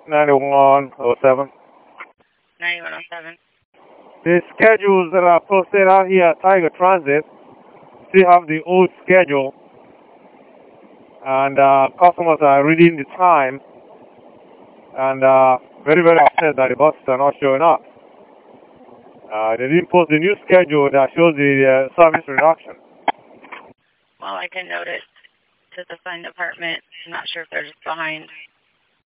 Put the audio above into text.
9107. 9107. The schedules that are posted out here at Tiger Transit still have the old schedule, and customers are reading the time and very, very upset that the buses are not showing up. They didn't post the new schedule that shows the service reduction. Well, I can note it to the fund department. I'm not sure if they're just behind.